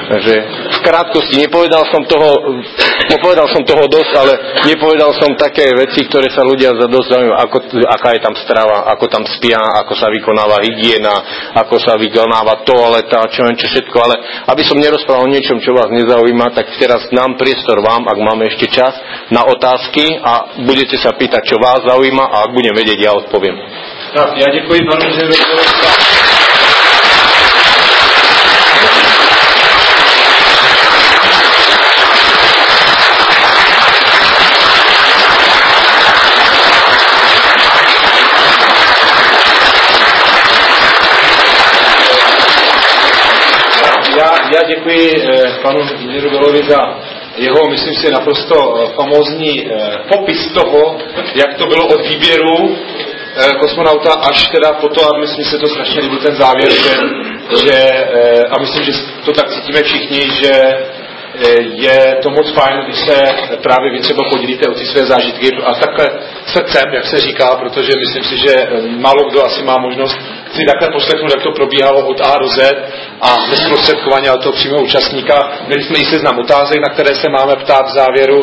Takže v krátkosti, povedal som toho dosť, ale nepovedal som také veci, ktoré sa ľudia za dosť zaujímajú, aká je tam strava, ako tam spia, ako sa vykonáva hygiena, ako sa vykonáva toaleta, čo všetko, ale aby som nerozprával o niečom, čo vás nezaujíma, tak teraz dám priestor vám, ak máme ešte čas, na otázky a budete sa pýtať, čo vás zaujíma a ak budem vedieť, ja odpoviem. Tak, ja děkuji panu inženýrovi. Já děkuji panu inženýru Belovi za jeho, myslím si, naprosto famózní popis toho, jak to bylo od výběru kosmonauta až teda po to, a myslím si, že to strašně líbil ten závěr, a myslím, že to tak cítíme všichni, že je to moc fajn, když se právě vy třeba podělíte o ty své zážitky a takhle srdcem, jak se říká, protože myslím si, že málo kdo asi má možnost si takhle poslechnout, jak to probíhalo od A do Z a bezprostředkovaně od toho přímého účastníka. Měli jsme i seznam otázek, na které se máme ptát v závěru.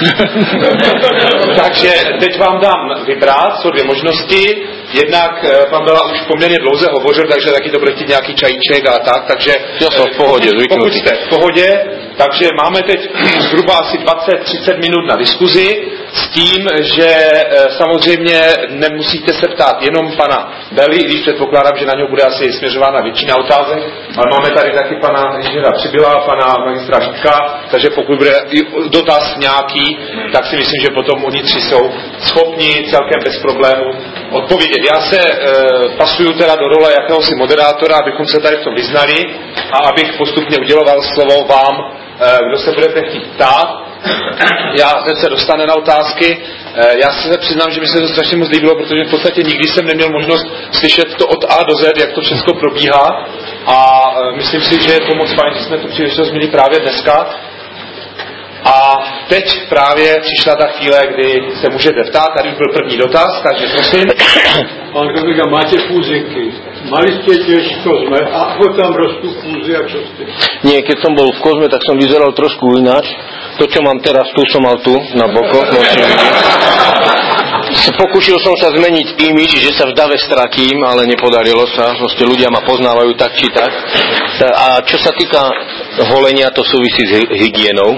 Takže teď vám dám vybrat, jsou dvě možnosti. Jednak pan Bela už poměrně dlouze hovořil, takže taky to bude chtít nějaký čajíček a tak, takže v pohodě, pokud jste v pohodě, takže máme teď zhruba asi 20-30 minut na diskuzi s tím, že samozřejmě nemusíte se ptát jenom pana Bely, když předpokládám, že na něho bude asi směřována většina otázek, ale máme tady taky pana inženýra Přibyla, pana magistra Šípka, takže pokud bude dotaz nějaký, tak si myslím, že potom oni tři jsou schopni celkem bez problémů odpovědět. Já se pasuju teda do role jakéhosi moderátora, abychom se tady v tom vyznali a abych postupně uděloval slovo vám, kdo se budete chtít ptát. Já teď se dostane na otázky. Já se přiznám, že mi se to strašně moc líbilo, protože v podstatě nikdy jsem neměl možnost slyšet to od A do Z, jak to všechno probíhá. A myslím si, že je to moc fajn, že jsme tu příležitost měli právě dneska. A teď právě přišla ta chvíle, kdy se můžete ptát. Tady už byl první dotaz, takže prosím. Pán kolega, máte fúziky. Mali ste tiež v kozme a ako tam rastú fúzy a čo ste? Nie, keď som bol v kozme, tak som vyzeral trošku ináč. To, čo mám teraz tu, som mal tu, na bokoch. Pokúšil som sa zmeniť imidž, že sa v dave stratím, ale nepodarilo sa. Proste ľudia ma poznávajú tak či tak. A čo sa týka holenia, to súvisí s hygienou.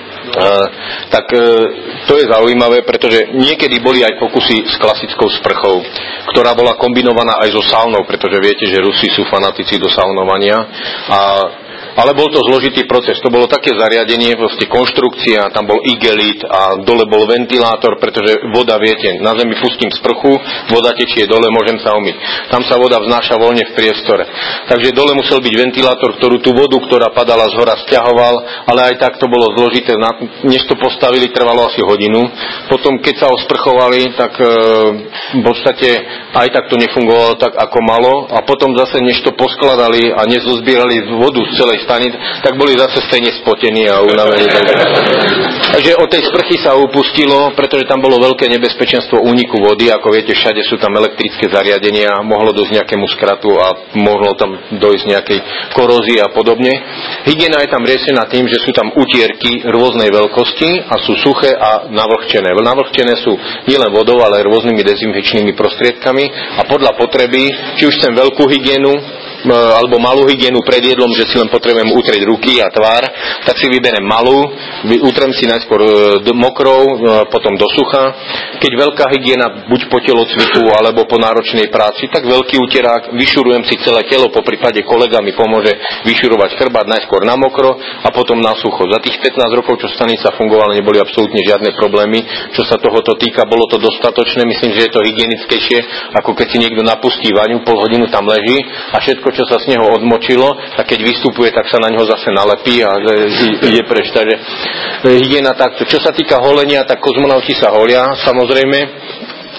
To je zaujímavé, pretože niekedy boli aj pokusy s klasickou sprchou, ktorá bola kombinovaná aj so saunou, pretože viete, že Rusi sú fanatici do saunovania ale bol to zložitý proces. To bolo také zariadenie, proste konštrukcia, tam bol igelit a dole bol ventilátor, pretože voda, viete, na zemi pustím sprchu, voda tečie dole, môžem sa umyť. Tam sa voda vznáša voľne v priestore. Takže dole musel byť ventilátor, ktorú tú vodu, ktorá padala z hora, sťahoval, ale aj tak to bolo zložité. Než to postavili, trvalo asi hodinu. Potom, keď sa osprchovali, tak v podstate aj tak to nefungovalo tak, ako malo. A potom zase, než to poskladali a nezozbierali vodu z celej stanic, tak boli zase stejne spotení a unavení. Takže od tej sprchy sa upustilo, pretože tam bolo veľké nebezpečenstvo úniku vody. Ako viete, všade sú tam elektrické zariadenia, mohlo dojsť nejakému skratu a mohlo tam dojsť nejakej korózii a podobne. Hygiena je tam riešená tým, že sú tam utierky rôznej veľkosti a sú suché a navlhčené. Navlhčené sú nielen vodou, ale aj rôznymi dezinfekčnými prostriedkami a podľa potreby, či už chcem veľkú hygienu alebo malú hygienu pred jedlom, že si len potrebujem utrieť ruky a tvár, tak si vyberiem malú, utrem si najskôr mokrou, potom do sucha. Keď veľká hygiena, buď po telocviku alebo po náročnej práci, tak veľký utierák, vyšurujem si celé telo, po prípade kolega mi pomôže vyšurovať chrbát najskôr na mokro a potom na sucho. Za tých 15 rokov, čo stanica fungovala, neboli absolútne žiadne problémy. Čo sa tohoto týka, bolo to dostatočné, myslím, že je to hygienickejšie, ako keď si niekto napustí vaňu, pol hodinu tam leží a všetko, čo sa z neho odmočilo, tak keď vystupuje, tak sa na neho zase nalepí a ide preč. Takže hygiena takto. Čo sa týka holenia, tak kozmonauti sa holia, samozrejme.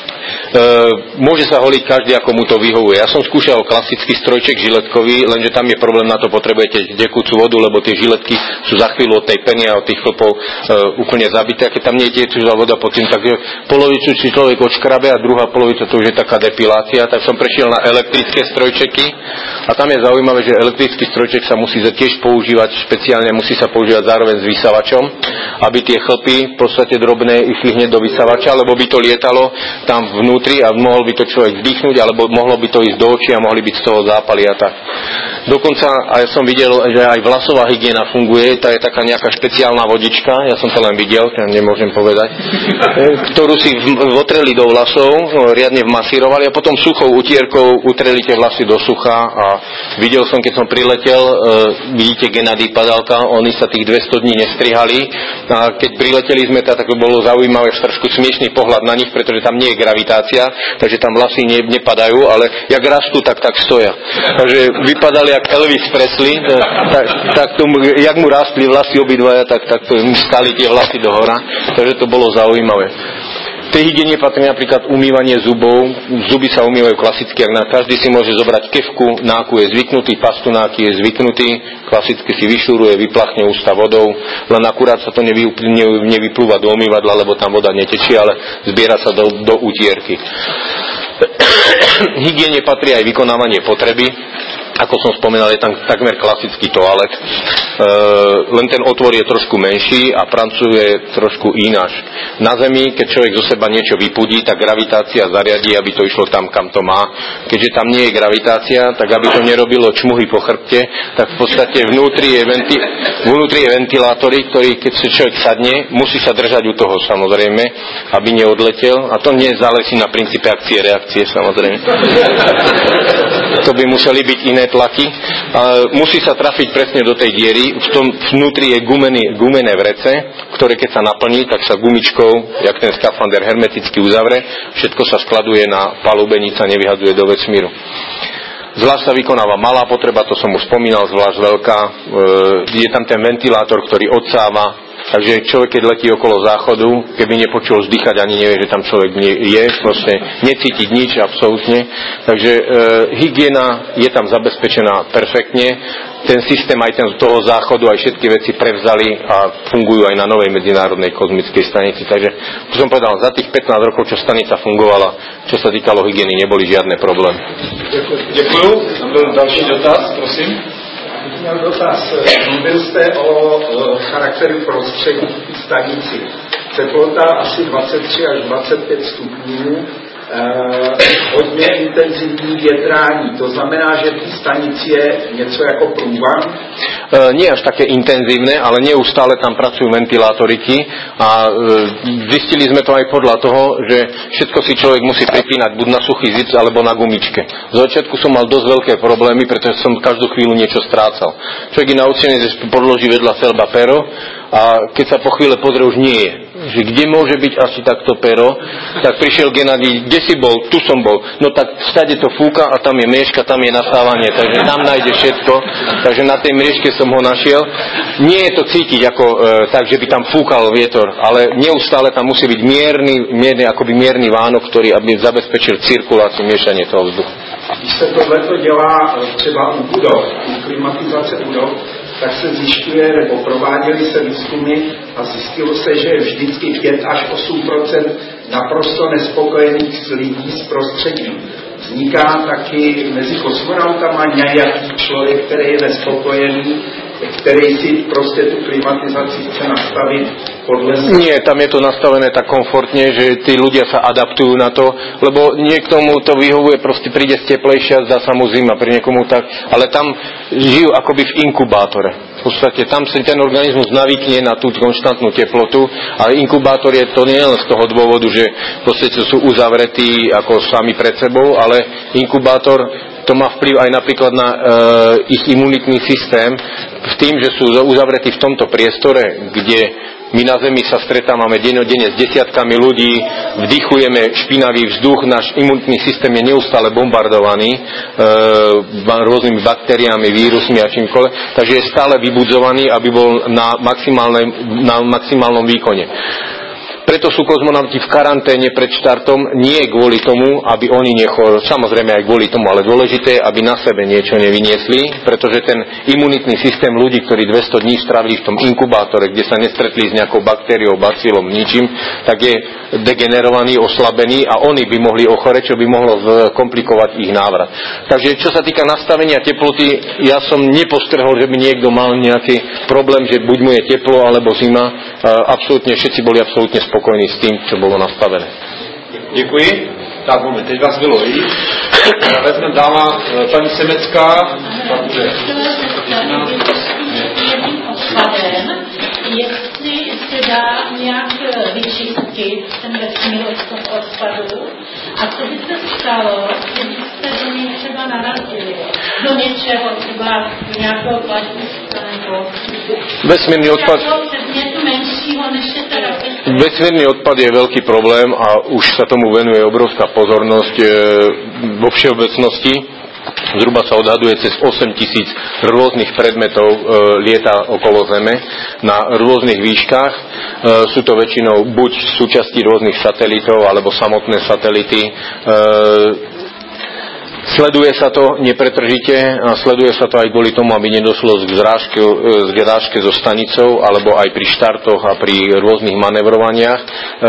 Môže sa holiť každý, ako mu to vyhovuje. Ja som skúšal klasický strojček žiletkový, lenže tam je problém, na to potrebujete tekúcu vodu, lebo tie žiletky sú za chvíľu od tej peny a od tých chlpov úplne zabité. A keď tam nie je tečúca voda pod tým, tak polovicu si človek odškrabe a druhá polovica to už je taká depilácia. Tak som prešiel na elektrické strojčeky a tam je zaujímavé, že elektrický strojček sa musí tiež používať špeciálne, musí sa používať zároveň s vysavačom, aby tie chlpy v podstate drobné išli hneď do vysavača, lebo by to lietalo tam vnútri a mohol by to človek vdýchnuť, alebo mohlo by to ísť do očí a mohli byť z toho zápaly a tak. Dokonca aj som videl, že aj vlasová hygiena funguje, tá je taká nejaká špeciálna vodička, ja som to len videl, to nemôžem povedať, ktorú si votreli do vlasov, riadne vmasírovali a potom suchou utierkou utreli tie vlasy do sucha a videl som, keď som priletel, vidíte Gennady Padalka, oni sa tých 200 dní nestrihali a keď prileteli sme, tak bolo zaujímavé, trošku smiešný pohľad na nich, pretože tam nie je gravitácia, takže tam vlasy nepadajú, ale jak rastú, tak stoja. Takže vypadali jak Elvis Presley, tak tomu, jak mu rastli vlasy obidvaja, tak to stali tie vlasy do hora, takže to bolo zaujímavé. V tej hygiene patrí napríklad umývanie zubov. Zuby sa umývajú klasicky, každý si môže zobrať kefku, náku je zvyknutý, pastu náky je zvyknutý, klasicky si vyšúruje, vyplachne ústa vodou, len akurát sa to nevyplúva do umývadla, lebo tam voda netečie, ale zbiera sa do utierky. Hygiene patrí aj vykonávanie potreby. Ako som spomínal, je tam takmer klasický toalet, len ten otvor je trošku menší a pracuje trošku ináč. Na Zemi, keď človek zo seba niečo vypudí, tak gravitácia zariadí, aby to išlo tam, kam to má. Keďže tam nie je gravitácia, tak aby to nerobilo čmuhy po chrbte, tak v podstate vnútri je ventilátory, ktorý keď sa človek sadne, musí sa držať u toho samozrejme, aby neodletel. A to nezáleží na princípe akcie-reakcie samozrejme. To by museli byť iné tlaky. Musí sa trafiť presne do tej diery. V tom vnútri je gumené vrece, ktoré keď sa naplní, tak sa gumičkou, jak ten skafander, hermeticky uzavre. Všetko sa skladuje na palube, nič sa nevyhadzuje do vesmíru. Zvlášť sa vykonáva malá potreba, to som už spomínal, zvlášť veľká. Je tam ten ventilátor, ktorý odsáva. Takže človek, keď letí okolo záchodu, keby nepočul vzdychať, ani nevie, že tam človek je, proste necítiť nič, absolútne. Takže hygiena je tam zabezpečená perfektne. Ten systém aj toho záchodu, aj všetky veci prevzali a fungujú aj na novej medzinárodnej kozmickej stanici. Takže, už som povedal, za tých 15 rokov, čo stanica fungovala, čo sa týkalo hygieny, neboli žiadne problémy. Ďakujem. Tam byl další dotaz, prosím. Měl dotaz. Mluvil jste o charakteru prostředí v stanici. Teplota asi 23 až 25 stupňů. Hodně intenzivní větrání. To znamená, že v stanici je něco jako průvan? Nie až také intenzívne, ale neustále tam pracujú ventilátoriky a zistili sme to aj podľa toho, že všetko si človek musí pripínať buď na suchý zips alebo na gumičke. Z začiatku som mal dosť veľké problémy, pretože som každú chvíľu niečo strácal. Človek je naučený, že podloží vedľa seba pero a keď sa po chvíle pozrie, už nie je. Že kde môže byť asi takto pero, tak prišiel Gennady, kde si bol, tu som bol, no tak stade to fúka a tam je mriežka, tam je nasávanie, takže tam nájde všetko, takže na tej mriežke som ho našiel. Nie je to cítiť ako tak, že by tam fúkal vietor, ale neustále tam musí byť mierny vánok, ktorý aby zabezpečil cirkuláciu, miešanie toho vzduchu. Když se tohleto dělá třeba u budov, u klimatizace budov, tak se zjišťuje, nebo prováděly se výzkumy a zjistilo se, že je vždycky 5 až 8% naprosto nespokojených lidí s prostředím. Vzniká taky mezi kosmonautama nějaký člověk, který je nespokojený, který si prostě tu klimatizaci chce nastavit podľa... Nie, tam je to nastavené tak komfortne, že tí ľudia sa adaptujú na to, lebo niekomu to vyhovuje, proste príde teplejšia, zdá sa mu zima, pri niekomu tak, ale tam žijú akoby v inkubátore. V podstate tam sa ten organizmus navykne na tú konštantnú teplotu, ale inkubátor je to nie len z toho dôvodu, že v podstate sú uzavretí ako sami pred sebou, ale inkubátor to má vplyv aj napríklad na ich imunitný systém, v tým, že sú uzavretí v tomto priestore, kde my na Zemi sa stretávame dennodenne s desiatkami ľudí, vdychujeme špinavý vzduch, náš imunitný systém je neustále bombardovaný rôznymi baktériami, vírusmi a čímkoľvek, takže je stále vybudzovaný, aby bol na maximálnom výkone. Preto sú kozmonauti v karanténe pred štartom, nie kvôli tomu, aby oni nechoreli, samozrejme aj kvôli tomu, ale dôležité, aby na sebe niečo nevyniesli, pretože ten imunitný systém ľudí, ktorí 200 dní strávili v tom inkubátore, kde sa nestretli s nejakou baktériou, bacilom, ničím, tak je degenerovaný, oslabený a oni by mohli ochoreť, čo by mohlo komplikovať ich návrat. Takže čo sa týka nastavenia teploty, ja som nepostrehol, že by niekto mal nejaký problém, že buď mu je teplo alebo zima. Absolútne všetci boli absolútne spokojní s tým, čo bolo nastavené. Děkuji. Tak moment, teď vás bylo víc. Vezmeme dáma paní Semecká. Jestli se dá nějak vyčistit ten vesmír odpadu a co by se stalo, kdybyste do něj třeba narazili, do něčeho, třeba nějakého plastika nebo vesmírny odpad. Vesmírny odpad je veľký problém a už sa tomu venuje obrovská pozornosť vo všeobecnosti. Zhruba sa odhaduje cez 8 000 rôznych predmetov lieta okolo Zeme na rôznych výškach. Sú to väčšinou buď súčasti rôznych satelitov alebo samotné satelity. Sleduje sa to nepretržite a sleduje sa to aj kvôli tomu, aby nedošlo k zrážke so stanicou alebo aj pri štartoch a pri rôznych manevrovaniach.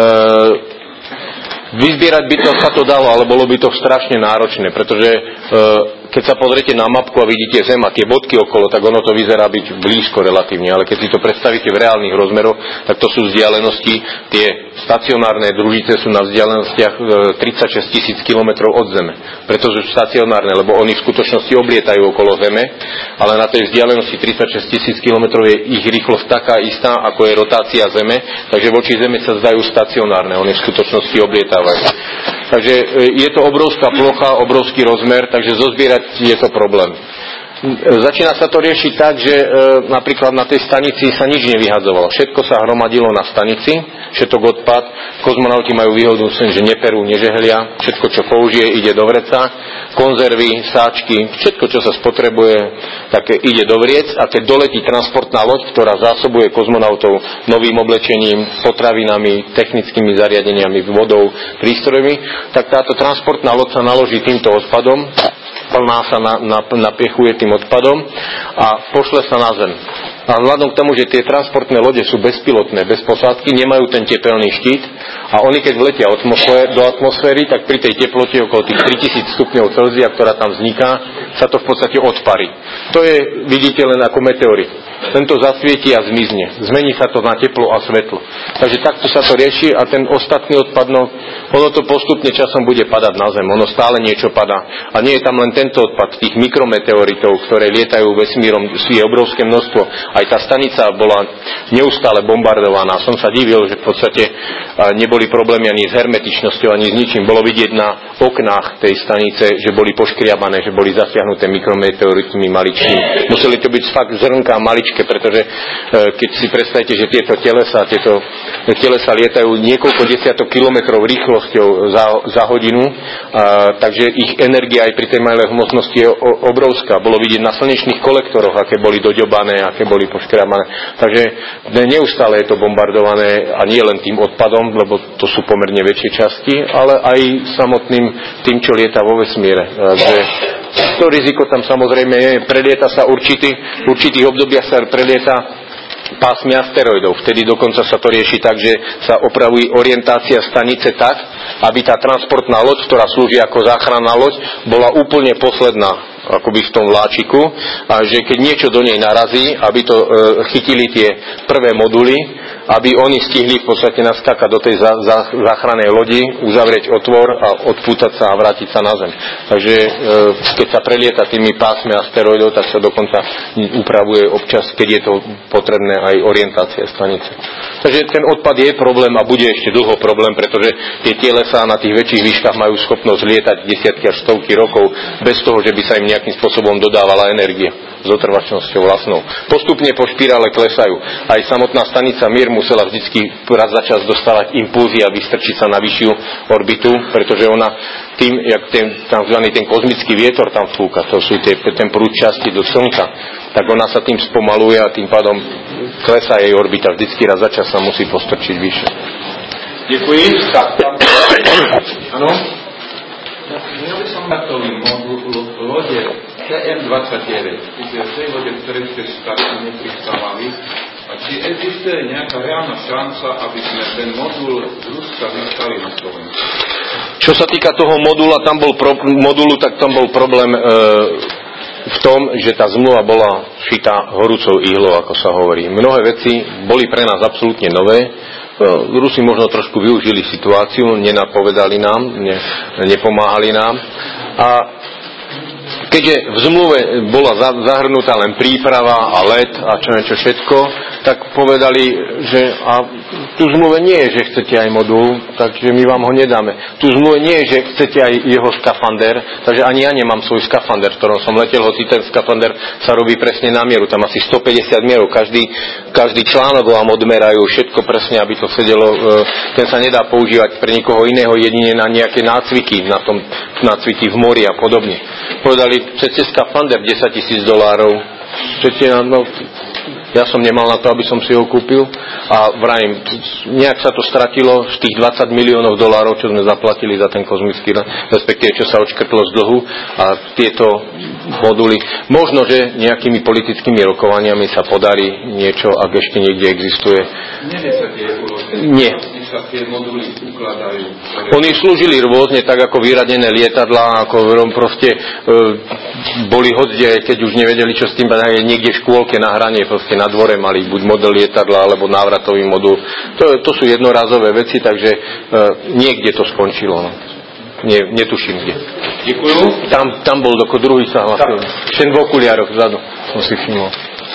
Vyzbierať by to sa to dalo, ale bolo by to strašne náročné, pretože keď sa pozriete na mapku a vidíte Zem a tie bodky okolo, tak ono to vyzerá byť blízko relatívne, ale keď si to predstavíte v reálnych rozmeroch, tak to sú vzdialenosti, tie stacionárne družice sú na vzdialenostiach 36 000 kilometrov od Zeme. Preto sú stacionárne, lebo oni v skutočnosti oblietajú okolo Zeme, ale na tej vzdialenosti 36 000 kilometrov je ich rýchlosť taká istá, ako je rotácia Zeme, takže voči Zeme sa zdajú stacionárne, oni v skutočnosti oblietávajú. Takže je to obrovská plocha, obrovský rozmer, takže zozbierať je to problém. Začína sa to riešiť tak, že napríklad na tej stanici sa nič nevyhadzovalo. Všetko sa hromadilo na stanici, všetok odpad. Kozmonauti majú výhodu, že neperú, nežehlia. Všetko, čo použije, ide do vreca. Konzervy, sáčky, všetko, čo sa spotrebuje, také ide do vriec. A keď doletí transportná loď, ktorá zásobuje kozmonautov novým oblečením, potravinami, technickými zariadeniami, vodou, prístrojmi, tak táto transportná loď sa naloží týmto odpadom, plná sa napiechuje tým odpadom a pošle sa na Zem. A vzhľadom k tomu, že tie transportné lode sú bezpilotné, bez posádky, nemajú ten tepelný štít a oni keď vletia do atmosféry, tak pri tej teplote okolo tých 3000 stupňov Celzia, ktorá tam vzniká, sa to v podstate odparí. To je, vidíte, len ako meteorit. Tento zasvietí a zmizne. Zmení sa to na teplo a svetlo. Takže takto sa to rieši a ten ostatný odpad, ono to postupne časom bude padať na Zem. Ono stále niečo padá. A nie je tam len tento odpad, tých mikrometeoritov, ktoré lietajú vesmírom, je obrovské množstvo. Aj tá stanica bola neustále bombardovaná. Som sa divil, že v podstate neboli problémy ani s hermetičnosťou, ani s ničím. Bolo vidieť na oknách tej stanice, že boli poškriabané, že boli zasiahnuté mikrometeoritmi maličkými. Museli to byť fakt zrnká maličké, pretože keď si predstavíte, že tieto telesa lietajú niekoľko desiatok kilometrov rýchlosťou za hodinu, takže ich energia aj pri tej malej hmotnosti je obrovská. Bolo vidieť na slnečných kolektoroch, aké boli doďobané, aké boli poškriabané. Takže neustále je to bombardované a nie len tým odpadom, lebo to sú pomerne väčšie časti, ale aj samotným tým, čo lieta vo vesmíre. Takže to riziko tam samozrejme je. Prelieta sa určitých obdobiach sa prelieta pásmy asteroidov. Vtedy dokonca sa to rieši tak, že sa opravuje orientácia stanice tak, aby tá transportná loď, ktorá slúži ako záchranná loď, bola úplne posledná akoby v tom vláčiku a že keď niečo do nej narazí, aby to chytili tie prvé moduly, aby oni stihli v podstate naskákať do tej záchrannej lodi, uzavrieť otvor a odpútať sa a vrátiť sa na Zem. Takže keď sa prelieta tými pásmi asteroidov, tak sa dokonca upravuje občas, keď je to potrebné, aj orientácia stanice. Takže ten odpad je problém a bude ešte dlho problém, pretože tie telesá na tých väčších výškach majú schopnosť lietať desiatky až stovky rokov bez toho, že by sa im nejakým spôsobom dodávala energia s otrvačnosťou vlastnou. Postupne po špirále klesajú. Aj samotná stanica Mir musela vždycky raz za čas dostávať impulzy a vystrčiť sa na vyššiu orbitu, pretože ona tým, jak ten kozmický vietor tam fúka, to sú ten prúd časti do Slnka, tak ona sa tým spomaluje a tým pádom klesá jej orbita. Vždycky raz za čas sa musí postrčiť vyššie. Děkuji. Tak, ano. Měl by som datový modul lode TM29, čiže tej lode, ktoré ste startne pristávali. A či existuje nejaká reálna šanca, aby sme ten modul z Ruska získali na Slovensku? Čo sa týka toho modulu, tak tam bol problém v tom, že tá zmluva bola šitá horúcou ihlou, ako sa hovorí. Mnohé veci boli pre nás absolútne nové. Rusi možno trošku využili situáciu, nenapovedali nám, nepomáhali nám. A keďže v zmluve bola zahrnutá len príprava a let a čo všetko, tak povedali, že a tu zmluve nie je, že chcete aj modul, takže my vám ho nedáme. Tu zmluve nie je, že chcete aj jeho skafander, takže ani ja nemám svoj skafander, v ktorom som letel, hoci ten skafander sa robí presne na mieru. Tam asi 150 mierov, každý článok vám odmerajú, všetko presne, aby to sedelo. Ten sa nedá používať pre nikoho iného, jedine na nejaké nácviky, nácviky v mori a podobne. Povedali, chcete skafander $10,000. Chcete, no, ja som nemal na to, aby som si ho kúpil a vrajím, nejak sa to stratilo z tých $20 miliónov, čo sme zaplatili za ten kozmický, respektíve čo sa odškrtlo z dlhu a tieto moduly. Možno, že nejakými politickými rokovaniami sa podarí niečo, ak ešte niekde existuje. Nie. Sa tie moduly ukladajú. Oni slúžili rôzne, tak ako vyradené lietadlá, ako proste boli hodzie, keď už nevedeli, čo s tým, niekde v škôlke na hranie, proste na dvore mali buď model lietadla, alebo návratový modul. To sú jednorázové veci, takže niekde to skončilo. No. Netuším kde. Děkuju. Tam bol druhý sa hlasil. Ten v okuliároch vzadu, som si všimol.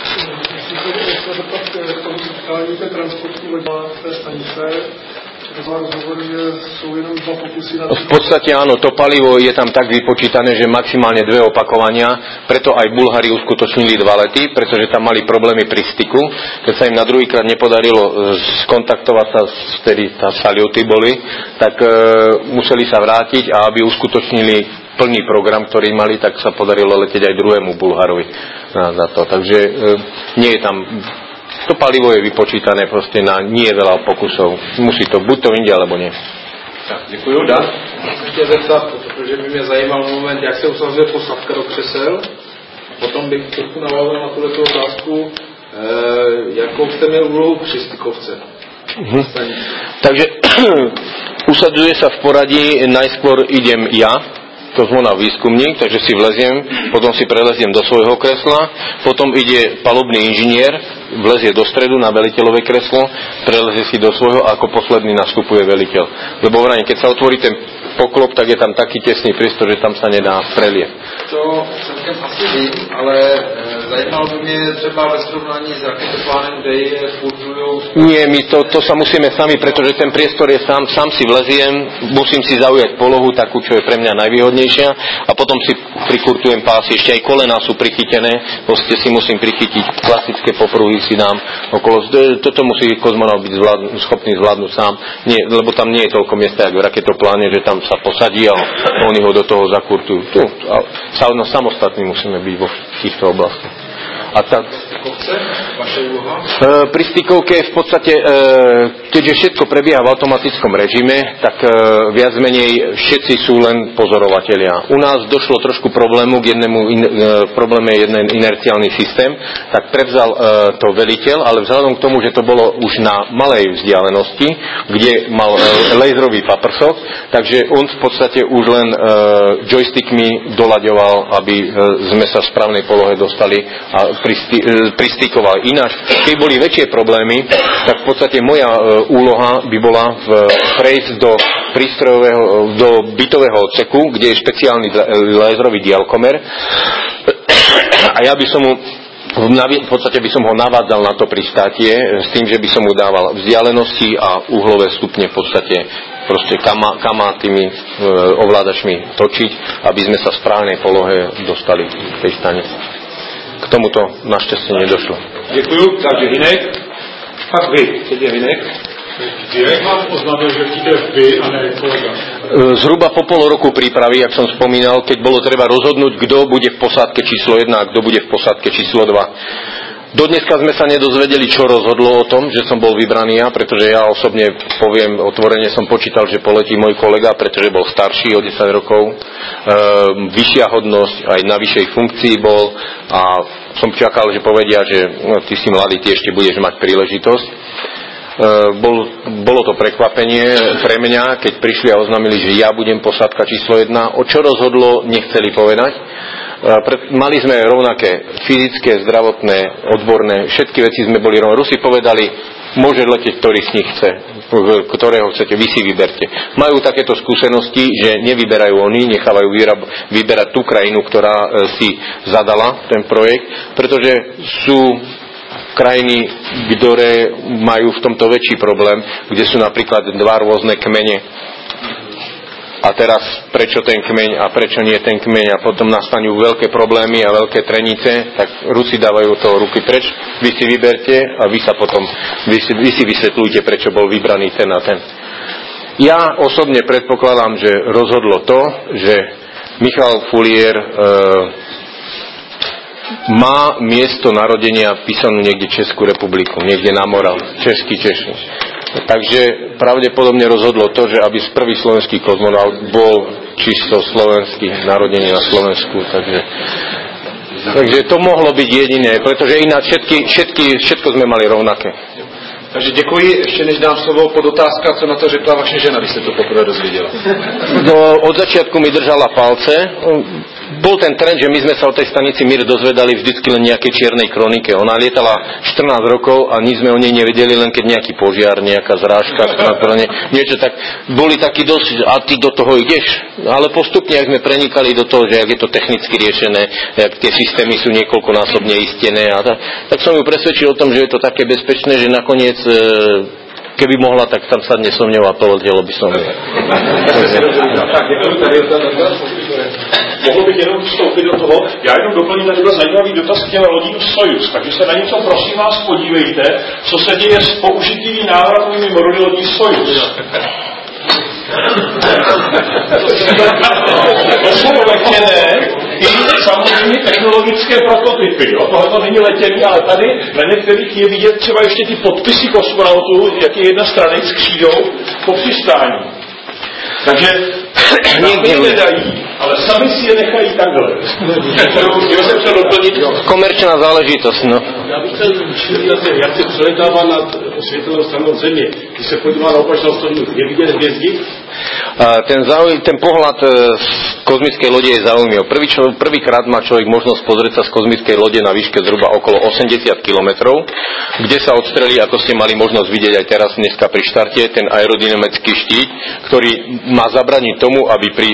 V podstate áno, to palivo je tam tak vypočítané, že maximálne 2 opakovania, preto aj Bulhári uskutočnili 2 lety, pretože tam mali problémy pri styku. Keď sa im na druhýkrát nepodarilo skontaktovať sa, vtedy tá saľuty boli, tak museli sa vrátiť a aby uskutočnili plný program, ktorý mali, tak sa podarilo letieť aj druhému Bulharovi na to. Takže nie je tam... To palivo je vypočítané proste na nie veľa pokusov. Musí to buď to inde, alebo nie. Tak, děkuju. Dan? Chtěl zeptat, protože by mě zajímal moment, jak se usazuje posádka do křesel. Potom bych trochu navázal na tuto otázku, jakou jste měl úlohu při stykovce. Takže usadzuje sa v poradí, najskôr idem ja, to znamená výskumník, takže si vleziem, potom si preleziem do svojho kresla, potom ide palubný inžinier, vlezie do stredu na veliteľové kreslo, prelezie si do svojho a ako posledný nastupuje veliteľ. Lebo vrajím, keď sa otvorí ten poklop, tak je tam taký tesný priestor, že tam sa nedá prelieť. To celkem asi vím, ale zajímalo by mě třeba ve srovnání s raketoplánem, kde je furtujú... Nie, my to sa musíme sami, pretože ten priestor je sám si vleziem, musím si zaujať polohu takú, čo je pre mňa najvýhodnejšia a potom si prikurtujem pásy, ešte aj kolená sú prichytené, proste si musím prichytiť klasické popruhy si dám okolo. Toto musí kozmonaut byť schopný zvládnuť sám, nie, lebo tam nie je toľko miesta, jak v raketopláne, že tam sa posadí a oni ho do toho zakurtujú. Tu, samostatní musíme byť vo týchto oblastiach. A tak, pri stykovke v podstate, keďže všetko prebieha v automatickom režime, tak viac menej všetci sú len pozorovatelia. U nás došlo trošku problému k probléme jeden inerciálny systém, tak prevzal to veliteľ, ale vzhľadom k tomu, že to bolo už na malej vzdialenosti, kde mal laserový paprsok, takže on v podstate už len joystickmi doľaďoval, aby sme sa v správnej polohe dostali a pristikoval. Ináč, keď boli väčšie problémy, tak v podstate moja úloha by bola prejsť do bytového odseku, kde je špeciálny laserový diaľkomer a ja by som mu v podstate by som ho navádzal na to pristátie s tým, že by som mu dával vzdialenosti a uhlové stupne v podstate proste kama tými ovládačmi točiť, aby sme sa v správnej polohe dostali k tej stanici. K tomuto našťastie nedošlo. Děkuju. Takže Hinek. Pak vy. Teď je Hinek. Jak vám oznámil, že přijde vy a ne kolega? Zhruba po pol roku prípravy, jak som spomínal, keď bolo treba rozhodnúť, kto bude v posádke číslo 1 a kto bude v posádke číslo 2. Dodneska sme sa nedozvedeli, čo rozhodlo o tom, že som bol vybraný ja, pretože ja osobne poviem otvorene, som počítal, že poletí môj kolega, pretože bol starší o 10 rokov, vyššia hodnosť, aj na vyššej funkcii bol a som čakal, že povedia, že no, ty si mladý, ty ešte budeš mať príležitosť. Bolo to prekvapenie pre mňa, keď prišli a oznámili, že ja budem posádka číslo 1. O čo rozhodlo, nechceli povedať. Mali sme rovnaké fyzické, zdravotné, odborné, všetky veci sme boli rovnaké. Rusi povedali, môže leteť, ktorý z nich chce, ktorého chcete, vy si vyberte. Majú takéto skúsenosti, že nevyberajú oni, nechávajú vyberať tú krajinu, ktorá si zadala ten projekt, pretože sú krajiny, ktoré majú v tomto väčší problém, kde sú napríklad dva rôzne kmene. A teraz prečo ten kmeň a prečo nie ten kmeň a potom nastanú veľké problémy a veľké trenice, tak Rusi dávajú to ruky preč, vy si vyberte a vy si vysvetľujte, prečo bol vybraný ten a ten. Ja osobne predpokladám, že rozhodlo to, že Michal Fulier má miesto narodenia písanú niekde Českú republiku, niekde na Morav, Český. Takže pravdepodobne rozhodlo to, že aby prvý slovenský kozmonaut bol čisto slovenský, narodený na Slovensku. Takže to mohlo byť jediné, pretože ináč všetko sme mali rovnaké. Takže děkuji. Ještě než dám slovo pod otázka, co na to řekla vaše žena, když se to poprvé dozvěděla? No, od začiatku mi držala palce. Bol ten trend, že my sme sa o tej stanici Mir dozvedali vždycky len nejakej čiernej kronike. Ona lietala 14 rokov a nič sme o nej nevedeli, len keď nejaký požiar, nejaká zrážka, niečo tak. Boli takí dosť, a ty do toho ideš. Ale postupne, ak sme prenikali do toho, že ak je to technicky riešené, jak tie systémy sú niekoľkonásobne istené, a tak som ju presvedčil o tom, že je to také bezpečné, že nakoniec keby mohla, tak tam sadne so mňou a poletelo by som. Mohl bych jenom vstoupit do toho. Já jenom doplním, tady byl zajímavý dotaz k těm lodím Sojuz. Takže se na něco prosím vás podívejte, co se děje s použitými návratovými moduly lodí Sojuz. To jsou letěné i samozřejmě technologické prototypy. Jo? Tohle to není letěný, ale tady na některých je vidět třeba ještě ty podpisy kosmonautů, jak je jedna strana s křídou po přistání. Takže je nedají, ale sami si je nechají takhle. Já jsem chtěl doplnit. Komerčná záležitost, no. Já bych chtěl jak se přeletává nad osvětlenou stranou země. Když se podívá na opačnou stranu, je vidět hvězdy? Ten pohľad z kozmickej lode je zaujímavý. Prvýkrát má človek možnosť pozrieť sa z kozmickej lode na výške zhruba okolo 80 km, kde sa odstrelí, ako ste mali možnosť vidieť aj teraz dneska pri štarte, ten aerodynamický štít, ktorý má zabraniť tomu, aby pri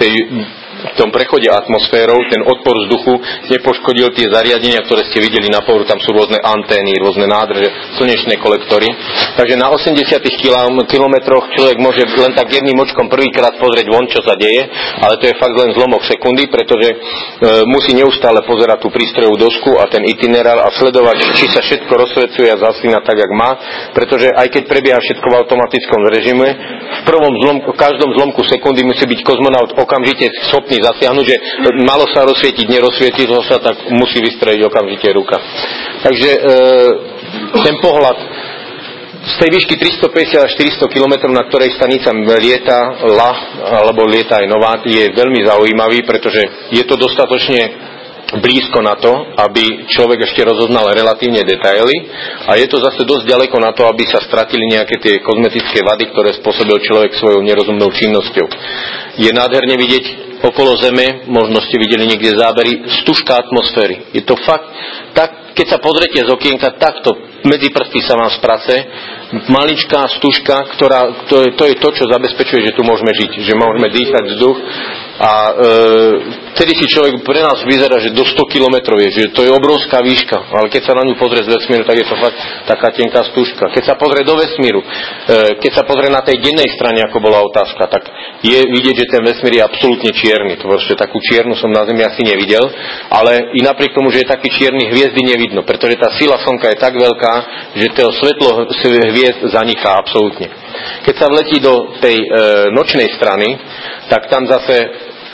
v tom prechode atmosférou ten odpor vzduchu nepoškodil tie zariadenia, ktoré ste videli na povrchu. Tam sú rôzne antény, rôzne nádrže, slnečné kolektory. Takže na 80 kilometroch človek môže len tak jedným očkom prvýkrát pozrieť von, čo sa deje, ale to je fakt len zlomok sekundy, pretože musí neustále pozerať tú prístrojovú dosku a ten itinerár a sledovať, či sa všetko rozsvecuje a zasvína tak, jak má, pretože aj keď prebieha všetko v automatickom režime, v každom zlomku sekundy musí byť kozmonaut okamžite schopný zasiahnuť, že malo sa rozsvietiť, nerozsvietilo sa, tak musí vystreliť okamžite ruka. Takže ten pohľad z tej výšky 350 až 400 km, na ktorej stanica lieta alebo lieta aj nová, je veľmi zaujímavý, pretože je to dostatočne blízko na to, aby človek ešte rozoznal relatívne detaily a je to zase dosť ďaleko na to, aby sa stratili nejaké tie kozmetické vady, ktoré spôsobil človek svojou nerozumnou činnosťou. Je nádherne vidieť okolo Zeme, možno ste videli niekde zábery, stužka atmosféry. Je to fakt, tak keď sa pozriete z okienka, takto medzi prsty sa vám sprace, maličká stužka, to je to, čo zabezpečuje, že tu môžeme žiť, že môžeme dýchať vzduch a vtedy si človek pre nás vyzerá, že do 100 kilometrov je, že to je obrovská výška, ale keď sa na ňu pozrie z vesmíru, tak je to fakt taká tenká stužka. Keď sa pozrie do vesmíru, keď sa pozrie na tej dennej strane, ako bola otázka, tak je vidieť, že ten vesmír je absolútne čierny. To proste takú čiernu som na Zemi asi nevidel, ale i napriek tomu, že je taký čierny, hviezdy nevidno, pretože tá sila slnka je tak veľká, že to svetlo hviezd zaniká absolútne. Keď sa vletí do tej nočnej strany, tak tam zase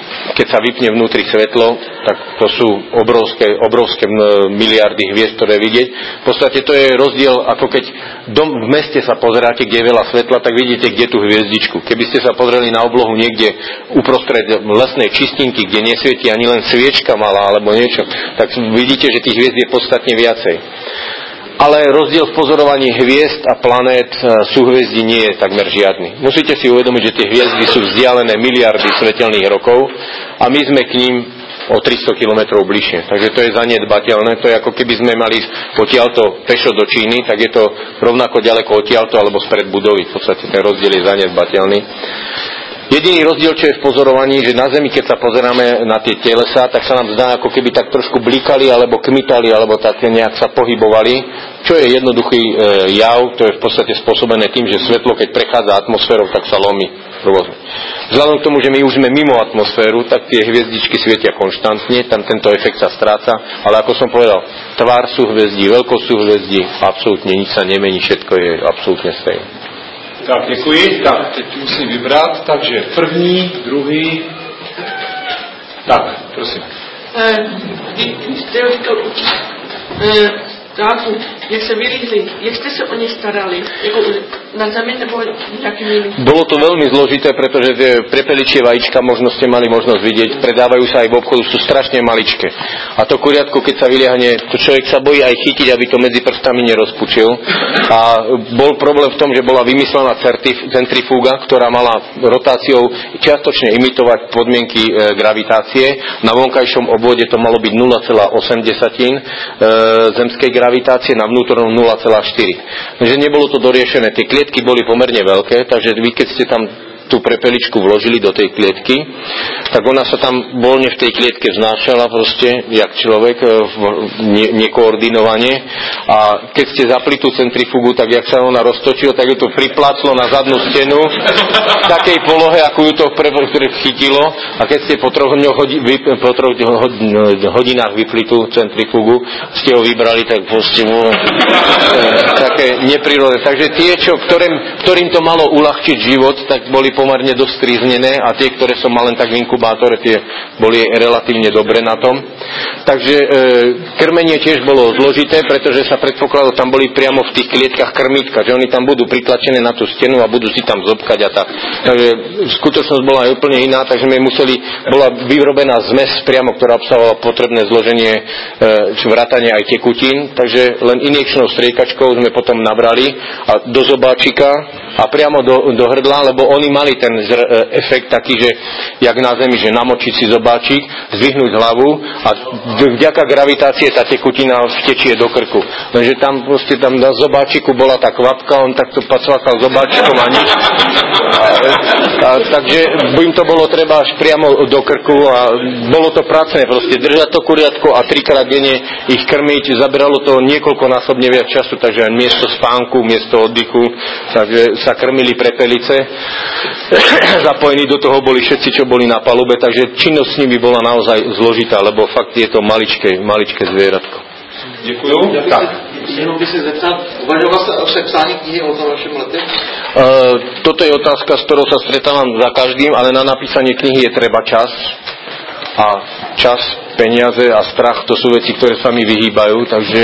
keď sa vypne vnútri svetlo, tak to sú obrovské miliardy hviezd, ktoré vidieť. V podstate to je rozdiel, ako keď v meste sa pozeráte, kde je veľa svetla, tak vidíte, kde tú hviezdičku. Keby ste sa pozreli na oblohu niekde uprostred lesnej čistinky, kde nesvietí ani len sviečka malá alebo niečo, tak vidíte, že tých hviezd je podstatne viacej. Ale rozdiel v pozorovaní hviezd a planét súhviezdí nie je takmer žiadny. Musíte si uvedomiť, že tie hviezdy sú vzdialené miliardy svetelných rokov a my sme k ním o 300 kilometrov bližšie. Takže to je zanedbateľné. To je ako keby sme mali odtiaľto pešo do Číny, tak je to rovnako ďaleko odtiaľto alebo spred budovy. V podstate ten rozdiel je zanedbateľný. Jediný rozdiel, čo je v pozorovaní, že na Zemi, keď sa pozeráme na tie telesá, tak sa nám zdá, ako keby tak trošku blikali, alebo kmitali, alebo tak nejak sa pohybovali, čo je jednoduchý jav, to je v podstate spôsobené tým, že svetlo, keď prechádza atmosférou, tak sa lomí rôzne. Vzhľadom k tomu, že my už sme mimo atmosféru, tak tie hviezdičky svietia konštantne, tam tento efekt sa stráca, ale ako som povedal, tvár súhvezdí, veľkosť súhvezdí, absolútne nič sa nemení, všetko je absolútne stejné. Tak, děkuji. Tak, teď musím vybrat. Takže první, druhý. Tak, prosím. Vy jste říkal ptáků, jak se vylízli, jak ste sa o ne starali? Jako na Zemi nebo nejakým iným? Bolo to veľmi zložité, pretože tie prepeličie vajíčka, možno ste mali možnosť vidieť, predávajú sa aj v obchodu, sú strašne maličké. A to kuriatko, keď sa vyliahne, to človek sa bojí aj chytiť, aby to medzi prstami nerozpučil. A bol problém v tom, že bola vymyslená centrifúga, ktorá mala rotáciou čiastočne imitovať podmienky gravitácie. Na vonkajšom obvode to malo byť 0,8 zemskej gravitácie, na vnútornom 0,4. Takže nebolo to doriešené. Tie klietky boli pomerne veľké, takže vy keď ste tam tú prepeličku vložili do tej klietky, tak ona sa tam voľne v tej klietke vznášala proste, jak človek, nekoordinovane. A keď ste zapli tú centrifugu, tak jak sa ona roztočila, tak ju to pripláclo na zadnú stenu v takej polohe, ako ju to chytilo. A keď ste po troch hodinách vypli tú centrifugu, ste ho vybrali, tak proste také neprirodzené. Takže tie, ktorým to malo uľahčiť život, tak boli pomerne dosť stríznené a tie, ktoré som mal len tak v inkubátore, tie boli relatívne dobre na tom. Takže krmenie tiež bolo zložité, pretože sa predpokladalo, tam boli priamo v tých klietkach krmítka, že oni tam budú pritlačené na tú stenu a budú si tam zobkať a tak. Takže skutočnosť bola aj úplne iná, takže bola vyrobená zmes priamo, ktorá obsahovala potrebné zloženie vrátane aj tekutín, takže len injekčnou striekačkou sme potom nabrali a do zobáčika a priamo do hrdla, lebo oni mali ten efekt taký, že jak na Zemi, že namočiť si zobáčik, zdvihnúť hlavu a vďaka gravitácie tá tekutina vtečie do krku. Takže tam proste tam na zobáčiku bola tá kvapka, on takto pacvakal zobáčikom a nič. Takže im to bolo treba až priamo do krku a bolo to pracné proste držať to kuriatko a 3-krát denne ich krmiť, zaberalo to niekoľkonásobne viac času, takže miesto spánku, miesto oddychu, takže sa krmili prepelice. Zapojení do toho boli všetci, čo boli na palube, takže činnosť s nimi bola naozaj zložitá, lebo fakt je to maličké zvieratko. Ďakujem. Tak. Jenom by si zeptal, uvažoval sa o sepsání knihy o tom vašem lete? Toto je otázka, s ktorou sa stretávam za každým, ale na napísanie knihy je treba čas. A čas, peniaze a strach, to sú veci, ktoré sa mi vyhýbajú,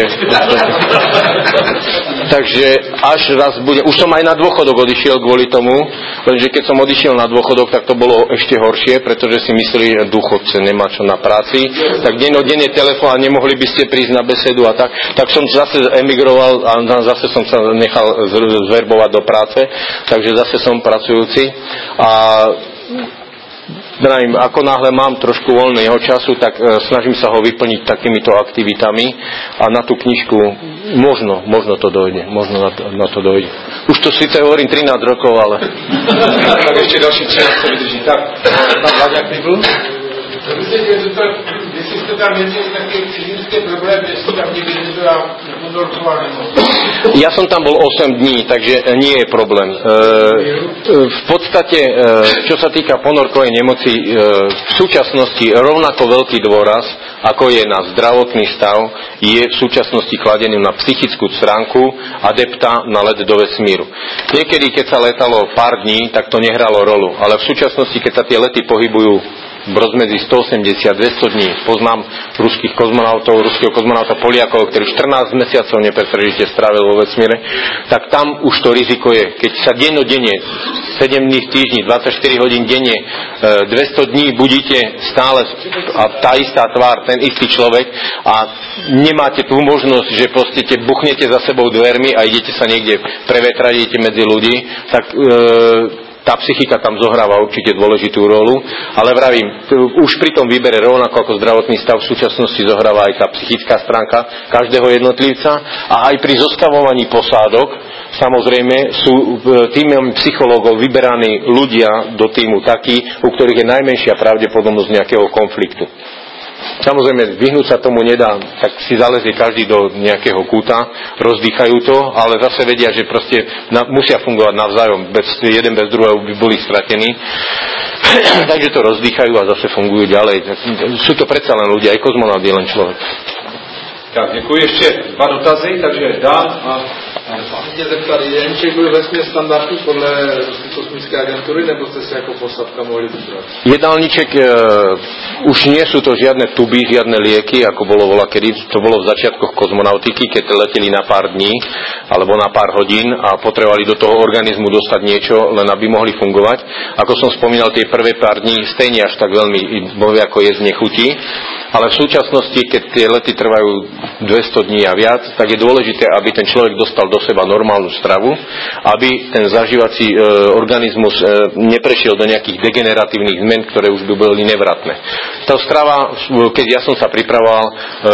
takže až raz bude, už som aj na dôchodok odišiel kvôli tomu, lenže keď som odišiel na dôchodok, tak to bolo ešte horšie, pretože si mysleli, že dôchodce nemá čo na práci, tak dennodenne telefón a nemohli by ste prísť na besedu a tak som zase emigroval a zase som sa nechal zverbovať do práce, takže zase som pracujúci a ako náhle mám trošku voľného času, tak snažím sa ho vyplniť takýmito aktivitami a na tú knižku možno to dojde. Možno na to dojde. Už to síce hovorím 13 rokov, ale... Tak ešte ďalší 13 sa vydrží. Tak, tam Vláďa Knibl. Jestli jste tam měli také psychické problémy, jestli tam někdy nebyla ponorková nemoc. Ja som tam bol 8 dní, takže nie je problém. V podstate, čo sa týka ponorkovej nemoci, v súčasnosti rovnako veľký dôraz, ako je na zdravotný stav, je v súčasnosti kladený na psychickú stránku adepta na let do vesmíru. Niekedy, keď sa letalo pár dní, tak to nehralo rolu, ale v súčasnosti, keď sa tie lety pohybujú v rozmedzi 180-200 dní. Poznám ruského kozmonauta Poliakov, ktorý 14 mesiacov nepretržite strávil vo vesmíre, tak tam už to riziko je. Keď sa dennodenne, 7 dní v týždni, 24 hodín denne, 200 dní budíte stále a tá istá tvár, ten istý človek a nemáte tú možnosť, že proste buchnete za sebou dvermi a idete sa niekde prevetrať, idete medzi ľudí, tak tá psychika tam zohráva určite dôležitú rolu, ale vravím, už pri tom výbere rovnako ako zdravotný stav v súčasnosti zohráva aj tá psychická stránka každého jednotlivca a aj pri zostavovaní posádok samozrejme sú týmom psychológov vyberaní ľudia do týmu takí, u ktorých je najmenšia pravdepodobnosť nejakého konfliktu. Samozrejme, vyhnúť sa tomu nedá, tak si zalezie každý do nejakého kúta, rozdýchajú to, ale zase vedia, že proste musia fungovať navzájom, jeden bez druhého by boli stratení. Takže to rozdýchajú a zase fungujú ďalej. Sú to predsa len ľudia, aj kozmonaut je len človek. Tak, děkuji. Ještě 2 dotazy, takže Dan a... Mě zeptali, Jenček byl vesměs standardní podle Ruské kosmické agentury, nebo jste se jako posádka mohli vybrat? Jedálniček, už nie sú to žiadne tuby, žiadne lieky, ako bolo volakedy. To bolo v začiatkoch kozmonautiky, keď leteli na pár dní alebo na pár hodín a potrebovali do toho organizmu dostať niečo, len aby mohli fungovať. Ako som spomínal, tie prvé pár dní stejne až tak veľmi ako jesť nechutí. Ale v súčasnosti, keď tie lety trvajú 200 dní a viac, tak je dôležité, aby ten človek dostal do seba normálnu stravu, aby ten zažívací organizmus neprešiel do nejakých degeneratívnych zmen, ktoré už by boli nevratné. Tá strava, keď ja som sa pripravoval,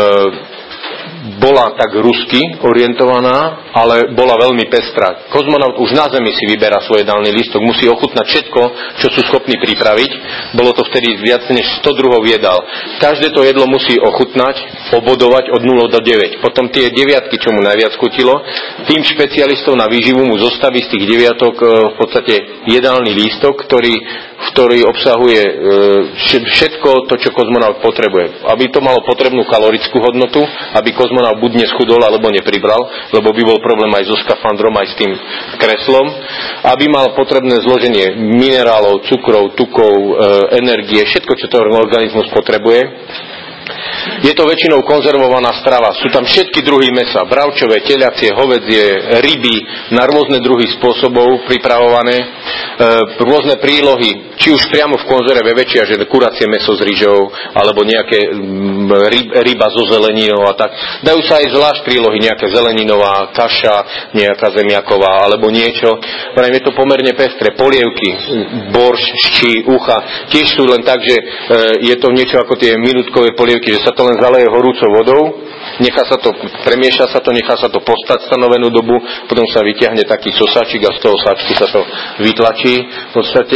bola tak rusky orientovaná, ale bola veľmi pestrá. Kozmonaut už na Zemi si vyberá svoj jedálny lístok, musí ochutnať všetko, čo sú schopní pripraviť. Bolo to vtedy viac než 100 druhov jedál. Každé to jedlo musí ochutnať, obodovať od 0 do 9. Potom tie deviatky, čo mu najviac chutilo, tým špecialistov na výživu mu zostaví z tých deviatok v podstate jedálny lístok, ktorý obsahuje všetko to, čo kozmonaut potrebuje. Aby to malo potrebnú kalorickú hodnotu, aby kozmonaut buď neschudol, alebo nepribral, lebo by bol problém aj so skafandrom, aj s tým kreslom. Aby mal potrebné zloženie minerálov, cukrov, tukov, energie, všetko, čo to organizmus potrebuje. Je to väčšinou konzervovaná strava. Sú tam všetky druhy mäsa, bravčové, teliacie, hovädzie, ryby, na rôzne druhy spôsobov pripravované, rôzne prílohy, či už priamo v konzerve väčšia, že kuracie mäso s ryžou, alebo nejaké ryba so zeleninou a tak. Dajú sa aj zvlášť prílohy, nejaká zeleninová kaša, nejaká zemiaková, alebo niečo. Je to pomerne pestré. Polievky, borš, šči, ucha, tiež sú len tak, že je to niečo ako tie minútkové polievky, že sa to len zaleje horúcou vodou, premieša sa to, nechá sa to postať stanovenú dobu, potom sa vyťahne taký sosáčik a z toho sáčku sa to vytlačí. V podstate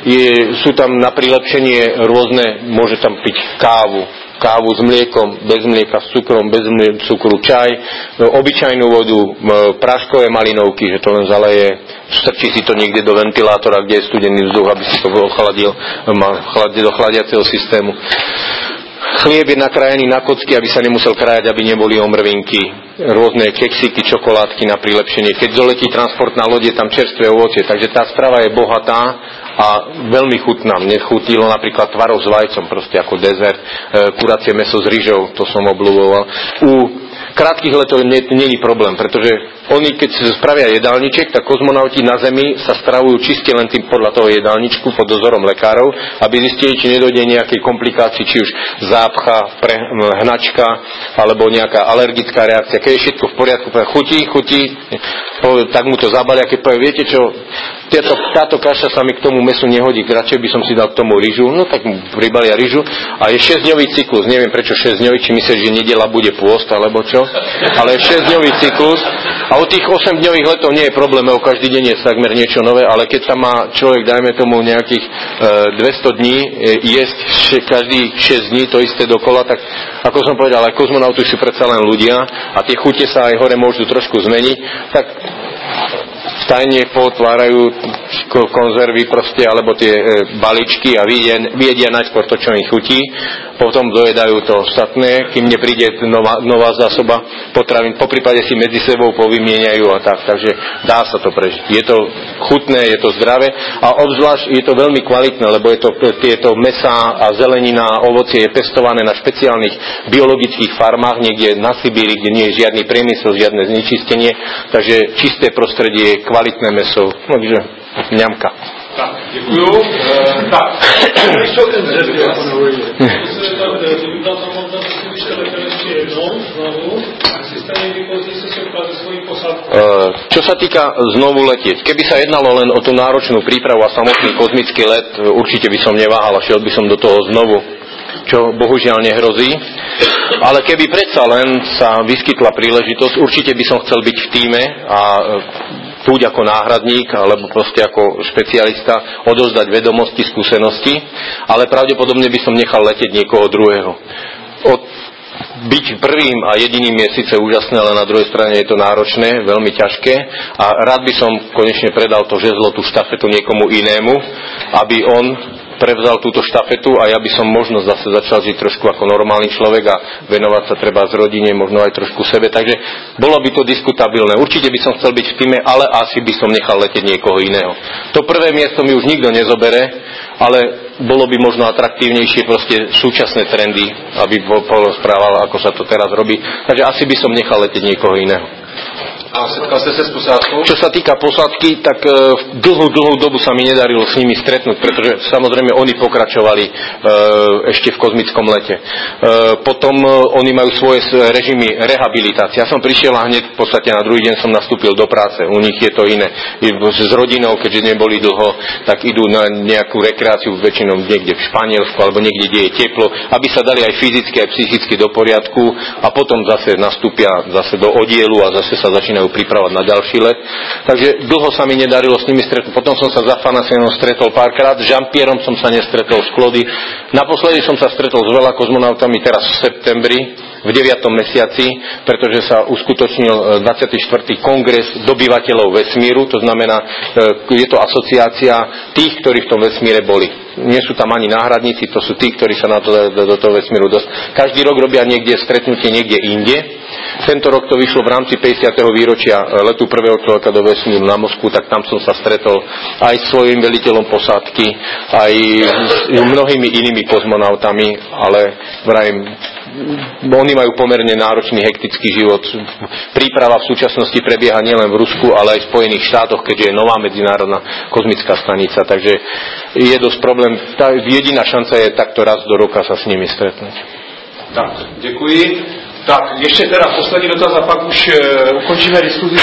sú tam na prilepšenie rôzne, môže tam piť kávu s mliekom, bez mlieka, s cukrom, bez cukru, čaj, obyčajnú vodu, práškové malinovky, že to len zaleje, strčí si to niekde do ventilátora, kde je studený vzduch, aby si to ochladil do chladiaceho systému. Chlieb je nakrájený na kocky, aby sa nemusel krájať, aby neboli omrvinky. Rôzne keksiky, čokoládky na prilepšenie. Keď doletí transportná loď, je tam čerstvé ovocie. Takže tá strava je bohatá a veľmi chutná. Mne chutilo napríklad tvarov s vajcom, proste ako dezert. Kuracie mäso s ryžou, to som obľúboval. U krátkych letov nie je problém, pretože oni, keď sa spravia jedálniček, tak kozmonauti na Zemi sa stravujú čiste len tým podľa toho jedálničku pod dozorom lekárov, aby zistili, či nedojde nejakej komplikácii, či už zápcha, hnačka alebo nejaká alergická reakcia. Keď je všetko v poriadku, chutí, tak mu to zabalia, keď povie, viete čo, táto kaša sa mi k tomu mäsu nehodí, radšej by som si dal k tomu ryžu, no tak mu pribalia ryžu a je 6-dňový cyklus, neviem prečo 6-dňový, či myslíš, že nedeľa bude pôst alebo čo, ale je 6-dňový cyklus a od tých 8-dňových letov nie je problém, o každý deň je takmer niečo nové, ale keď tam má človek, dajme tomu nejakých 200 dní jesť každých 6 dní to isté dokola, tak ako som povedal, aj kozmonauti sú predsa len ľudia a tie chute sa aj hore môžu trošku zmeniť, tak tajne potvárajú konzervy proste, alebo tie balíčky a viedia najskôr to, čo im chutí, potom dojedajú to ostatné, kým nepríde nová zásoba potravín, poprípade si medzi sebou povymieňajú a tak, takže dá sa to prežiť. Je to chutné, je to zdravé a obzvlášť je to veľmi kvalitné, lebo je to tieto mäsá a zelenina, ovocie je pestované na špeciálnych biologických farmách, niekde na Sibíri, kde nie je žiadny priemysel, žiadne znečistenie, takže čisté prostredie, kvalitné mäso, takže ňamka. Tak, děkuju. Tak, ještě ten dřevěc. Čo sa týka znovu letieť, keby sa jednalo len o tú náročnú prípravu a samotný kozmický let, určite by som neváhal a šiel by som do toho znovu, čo bohužiaľ nehrozí. Ale keby predsa len sa vyskytla príležitosť, určite by som chcel byť v tíme a buď ako náhradník, alebo proste ako špecialista odovzdať vedomosti, skúsenosti, ale pravdepodobne by som nechal letieť niekoho druhého. Byť prvým a jediným je síce úžasné, ale na druhej strane je to náročné, veľmi ťažké a rád by som konečne predal to žezlo, tú štafetu niekomu inému, aby on prevzal túto štafetu a ja by som možno zase začal žiť trošku ako normálny človek a venovať sa treba z rodine, možno aj trošku sebe, takže bolo by to diskutabilné. Určite by som chcel byť v týme, ale asi by som nechal letieť niekoho iného. To prvé miesto mi už nikto nezobere, ale bolo by možno atraktívnejšie proste súčasné trendy, aby porozprával, ako sa to teraz robí. Takže asi by som nechal letieť niekoho iného. A setkal ste sa s posádkou? Čo sa týka posádky, tak dlhú dobu sa mi nedarilo s nimi stretnúť, pretože samozrejme oni pokračovali ešte v kozmickom lete. Potom oni majú svoje režimy rehabilitácie. Ja som prišiel a hneď v podstate na druhý deň som nastúpil do práce. U nich je to iné. S rodinou, keďže neboli dlho, tak idú na nejakú rekreáciu väčšinou niekde v Španielsku alebo niekde, kde je teplo, aby sa dali aj fyzicky, aj psychicky do poriadku a potom zase nastúpia zase do oddielu a zase sa začínajú pripravovať na ďalší let. Takže dlho sa mi nedarilo s nimi stretnúť. Potom som sa za Fanasienom stretol párkrát, s Jean-Pierrom som sa nestretol z Klody. Naposledy som sa stretol s veľa kozmonautami teraz v septembri, v 9. mesiaci, pretože sa uskutočnil 24. kongres dobyvateľov vesmíru, to znamená, je to asociácia tých, ktorí v tom vesmíre boli. Nie sú tam ani náhradníci, to sú tí, ktorí sa do toho vesmíru každý rok robia niekde stretnutie niekde inde. Tento rok to vyšlo v rámci 50. výročia letu prvého človeka do vesmíru na Moskvu, tak tam som sa stretol aj s svojím veliteľom posádky, aj s mnohými inými kozmonautami, ale vrajím, oni majú pomerne náročný, hektický život. Príprava v súčasnosti prebieha nielen v Rusku, ale aj v Spojených štátoch, keďže je nová medzinárodná kozmická stanica, takže je dosť problém. Tá jediná šanca je takto raz do roka sa s nimi stretnúť. Tak, děkuji. Tak, ještě teda poslední dotaz a pak už ukončíme diskuzi.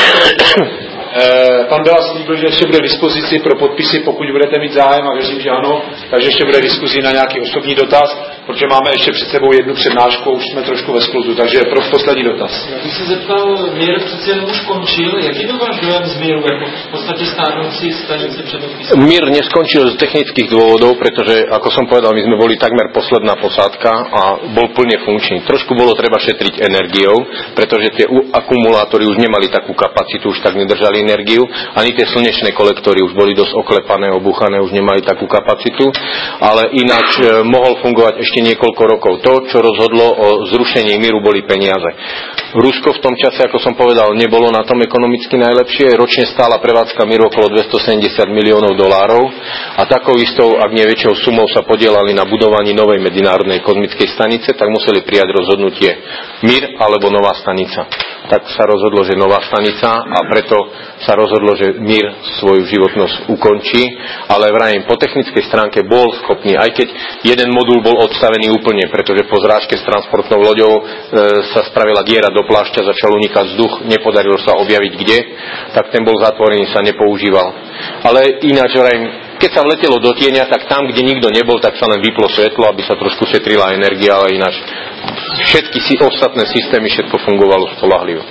Pan Bela slíbil, že ještě bude k dispozici pro podpisy, pokud budete mít zájem, a věřím, že ano, takže ještě bude diskuzi na nějaký osobní dotaz, protože máme ještě před sebou jednu přednášku, už jsme trošku ve skluzu, takže pro poslední dotaz. Já bych se zeptal, mír přece jenom už končil, jaký byl váš dojem z míru, jako v podstatě stárnoucí stanice před odpisem? Mír neskončil z technických dôvodov, pretože, ako som povedal, my sme boli takmer posledná posádka a bol plne funkčný. Trošku bolo treba šetriť energiou, pretože tie akumulátory už nemali takú kapacitu, už tak nedržali energiu, ani tie slnečné kolektory už boli dosť oklepané, obúchané, už nemali takú kapacitu, ale ináč mohol fungovať ešte niekoľko rokov. To, čo rozhodlo o zrušení míru, boli peniaze. Rusko v tom čase, ako som povedal, nebolo na tom ekonomicky najlepšie. Ročne stála prevádzka míru okolo 270 miliónov dolárov a takou istou, ak nie väčšou sumou sa podielali na budovaní novej medzinárodnej kozmickej stanice, tak museli prijať rozhodnutie mír alebo nová stanica. Tak sa rozhodlo, že nová stanica a preto sa rozhodlo, že mír svoju životnosť ukončí, ale vrajím, po technickej stránke bol schopný, aj keď jeden modul bol odstavený úplne, pretože po zrážke s transportnou loďou sa spravila diera do plášťa, začal unikať vzduch, nepodarilo sa objaviť kde, tak ten bol zatvorený, sa nepoužíval. Ale ináč vrajím, keď sa vletelo do tieňa, tak tam, kde nikto nebol, tak sa len vyplo svetlo, aby sa trošku šetrila energia, ale ináč všetky ostatné systémy, všetko fungovalo spoľahlivo.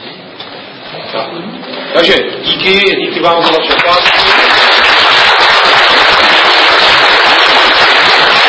Takže díky vám za vaše otázky.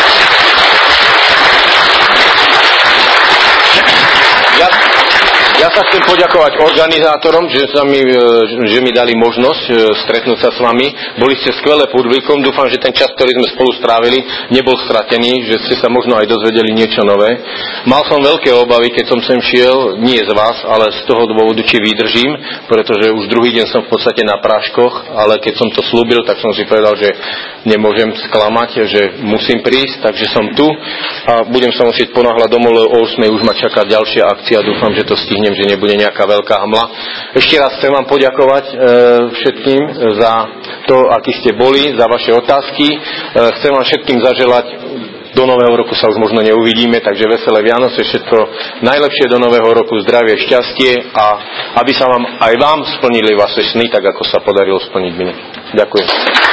Ja sa sa chcem poďakovať organizátorom, že mi dali možnosť stretnúť sa s vami. Boli ste skvelé publikum. Dúfam, že ten čas, ktorý sme spolu strávili, nebol stratený, že ste sa možno aj dozvedeli niečo nové. Mal som veľké obavy, keď som sem šiel, nie z vás, ale z toho dôvodu, či vydržím, pretože už druhý deň som v podstate na práškoch, ale keď som to slúbil, tak som si povedal, že nemôžem sklamať, že musím prísť, takže som tu a budem sa musieť ponáhľať domov, lebo o 8 už ma čaká ďalšia akcia. Dúfam, že to stihnem, že nebude nejaká veľká hmla. Ešte raz chcem vám poďakovať všetkým za to, akí ste boli, za vaše otázky. Chcem vám všetkým zaželať, do nového roku sa už možno neuvidíme, takže veselé Vianoce, všetko najlepšie do nového roku, zdravie, šťastie a aby sa vám aj vám splnili vaše sny, tak ako sa podarilo splniť mne. Ďakujem.